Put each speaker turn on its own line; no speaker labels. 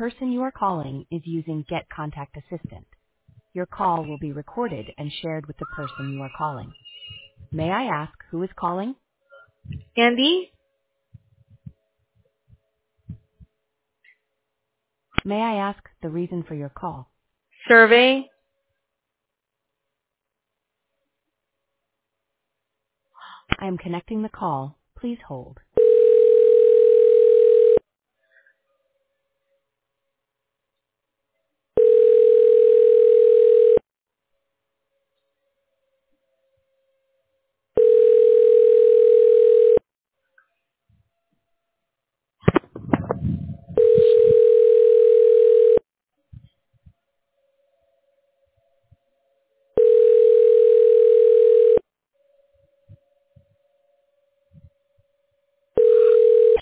person you are calling is using Get Contact Assistant. Your call will be recorded and shared with the person you are calling. May I ask who is calling?
Andy?
May I ask the reason for your call?
Survey?
I am connecting the call. Please hold.